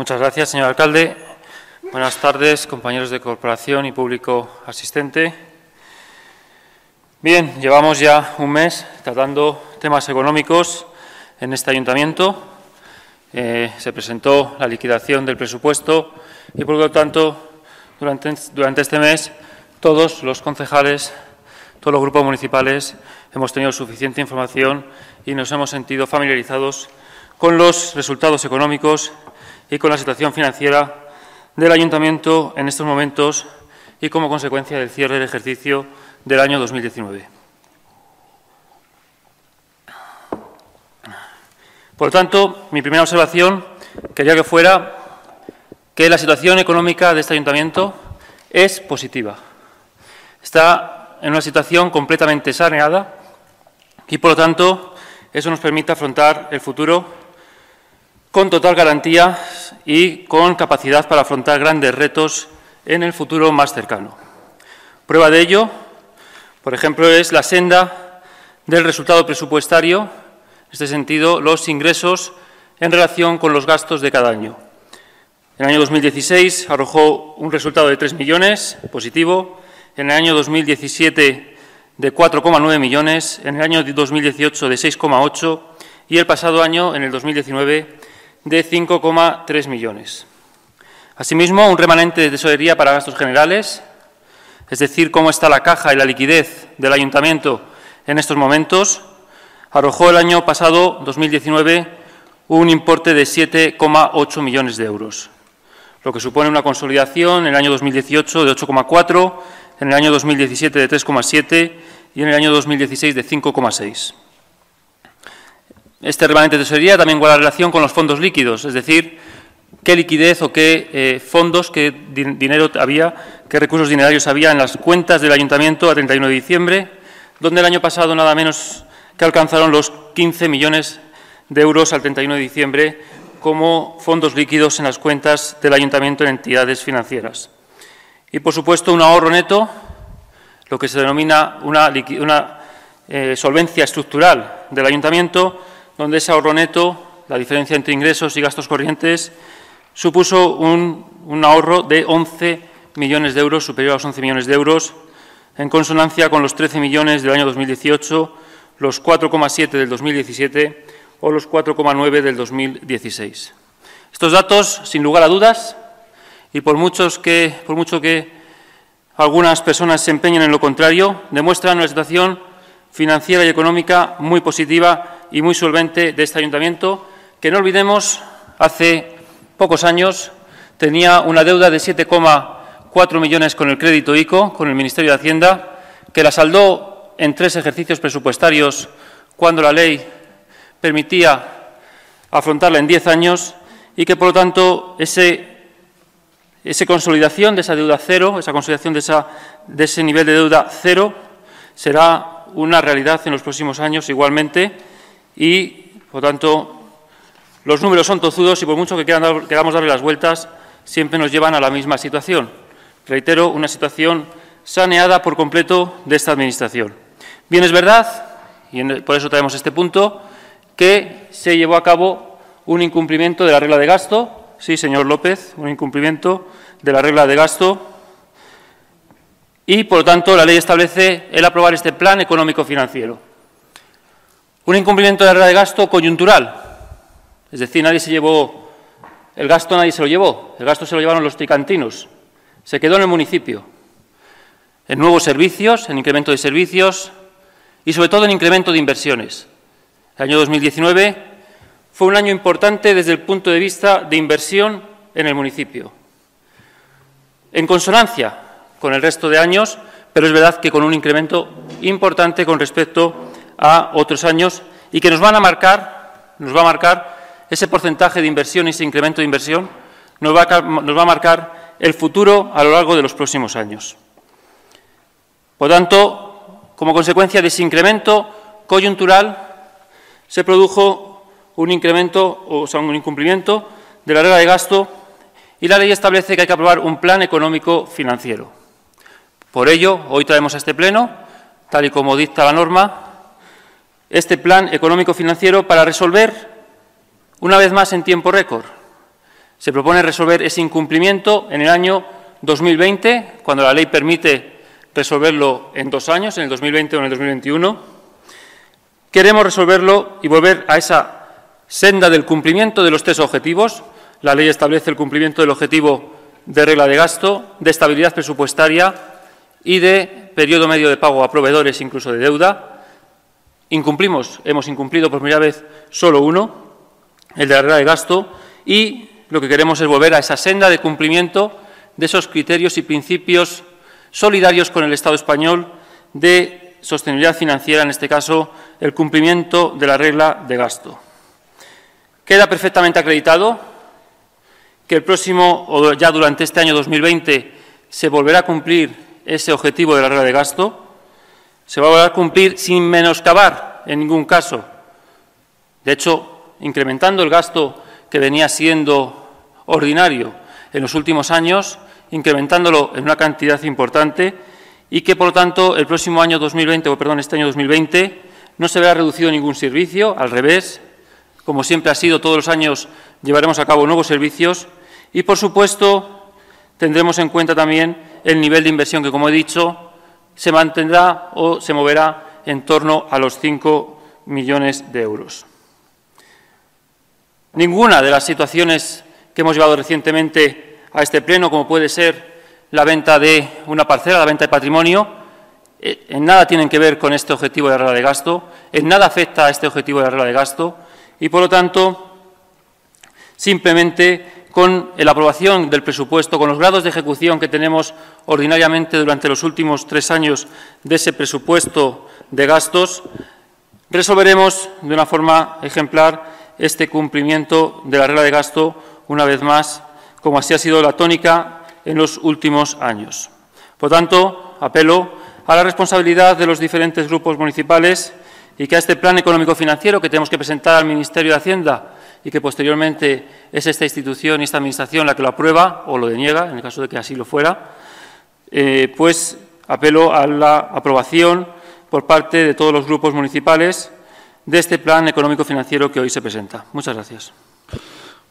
Muchas gracias, señor alcalde. Buenas tardes, compañeros de corporación y público asistente. Bien, llevamos ya un mes tratando temas económicos en este ayuntamiento. Se presentó la liquidación del presupuesto y, por lo tanto, durante este mes todos los concejales, todos los grupos municipales hemos tenido suficiente información y nos hemos sentido familiarizados con los resultados económicos y con la situación financiera del ayuntamiento en estos momentos y como consecuencia del cierre del ejercicio del año 2019. Por lo tanto, mi primera observación quería que fuera que la situación económica de este ayuntamiento es positiva. Está en una situación completamente saneada y, por lo tanto, eso nos permite afrontar el futuro con total garantía y con capacidad para afrontar grandes retos en el futuro más cercano. Prueba de ello, por ejemplo, es la senda del resultado presupuestario, en este sentido, los ingresos en relación con los gastos de cada año. En el año 2016 arrojó un resultado de 3 millones, positivo. En el año 2017 de 4,9 millones, en el año 2018 de 6,8 y el pasado año, en el 2019, de 5,3 millones. Asimismo, un remanente de tesorería para gastos generales, es decir, cómo está la caja y la liquidez del ayuntamiento en estos momentos, arrojó el año pasado, 2019, un importe de 7,8 millones de euros, lo que supone una consolidación en el año 2018 de 8,4, en el año 2017 de 3,7 y en el año 2016 de 5,6. Este remanente de tesorería también guarda relación con los fondos líquidos, es decir, qué liquidez o qué fondos, qué dinero había, qué recursos dinerarios había en las cuentas del ayuntamiento a 31 de diciembre, donde el año pasado nada menos que alcanzaron los 15 millones de euros al 31 de diciembre como fondos líquidos en las cuentas del ayuntamiento en entidades financieras. Y, por supuesto, un ahorro neto, lo que se denomina una solvencia estructural del ayuntamiento, donde ese ahorro neto, la diferencia entre ingresos y gastos corrientes, supuso un ahorro de 11 millones de euros, superior a los 11 millones de euros, en consonancia con los 13 millones del año 2018, los 4,7 del 2017 o los 4,9 del 2016. Estos datos, sin lugar a dudas, y por mucho que algunas personas se empeñen en lo contrario, demuestran una situación financiera y económica muy positiva y muy solvente de este ayuntamiento, que no olvidemos, hace pocos años tenía una deuda de 7,4 millones con el crédito ICO, con el Ministerio de Hacienda, que la saldó en 3 ejercicios presupuestarios cuando la ley permitía afrontarla en 10 años y que, por lo tanto, esa consolidación de esa deuda cero, esa consolidación de ese nivel de deuda cero, será una realidad en los próximos años igualmente y, por lo tanto, los números son tozudos y por mucho que queramos darle las vueltas, siempre nos llevan a la misma situación. Reitero, una situación saneada por completo de esta Administración. Bien, es verdad, y por eso traemos este punto, que se llevó a cabo un incumplimiento de la regla de gasto. Sí, señor López, un incumplimiento de la regla de gasto. Y, por lo tanto, la ley establece el aprobar este plan económico-financiero. Un incumplimiento de la regla de gasto coyuntural, es decir, nadie se llevó el gasto, nadie se lo llevó. El gasto se lo llevaron los tricantinos. Se quedó en el municipio, en nuevos servicios, en incremento de servicios y, sobre todo, en incremento de inversiones. El año 2019 fue un año importante desde el punto de vista de inversión en el municipio. En consonancia con el resto de años, pero es verdad que con un incremento importante con respecto a otros años y que nos va a marcar ese porcentaje de inversión y ese incremento de inversión, nos va a marcar el futuro a lo largo de los próximos años. Por tanto, como consecuencia de ese incremento coyuntural, se produjo un incumplimiento de la regla de gasto y la ley establece que hay que aprobar un plan económico financiero. Por ello, hoy traemos a este Pleno, tal y como dicta la norma, este plan económico financiero para resolver, una vez más en tiempo récord, Se propone resolver ese incumplimiento en el año 2020, cuando la ley permite resolverlo en 2 años, en el 2020 o en el 2021. Queremos resolverlo y volver a esa senda del cumplimiento de los 3 objetivos. La ley establece el cumplimiento del objetivo de regla de gasto, de estabilidad presupuestaria y de periodo medio de pago a proveedores, incluso de deuda. Hemos incumplido por primera vez solo uno, el de la regla de gasto, y lo que queremos es volver a esa senda de cumplimiento de esos criterios y principios solidarios con el Estado español de sostenibilidad financiera, en este caso, el cumplimiento de la regla de gasto. Queda perfectamente acreditado que el próximo, o ya durante este año 2020, se volverá a cumplir ese objetivo de la regla de gasto. Se va a volver a cumplir sin menoscabar en ningún caso. De hecho, incrementando el gasto que venía siendo ordinario en los últimos años, incrementándolo en una cantidad importante y que, por lo tanto, el próximo año 2020, este año 2020, no se verá reducido ningún servicio, al revés, como siempre ha sido, todos los años llevaremos a cabo nuevos servicios y, por supuesto, tendremos en cuenta también el nivel de inversión que, como he dicho, se mantendrá o se moverá en torno a los 5 millones de euros. Ninguna de las situaciones que hemos llevado recientemente a este pleno, como puede ser la venta de una parcela, la venta de patrimonio, en nada tienen que ver con este objetivo de la regla de gasto, en nada afecta a este objetivo de la regla de gasto y, por lo tanto, simplemente con la aprobación del presupuesto, con los grados de ejecución que tenemos ordinariamente durante los últimos 3 años de ese presupuesto de gastos, resolveremos de una forma ejemplar este cumplimiento de la regla de gasto, una vez más, como así ha sido la tónica en los últimos años. Por tanto, apelo a la responsabilidad de los diferentes grupos municipales y que a este plan económico-financiero que tenemos que presentar al Ministerio de Hacienda y que posteriormente es esta institución y esta Administración la que lo aprueba o lo deniega, en el caso de que así lo fuera, pues apelo a la aprobación por parte de todos los grupos municipales de este plan económico-financiero que hoy se presenta. Muchas gracias.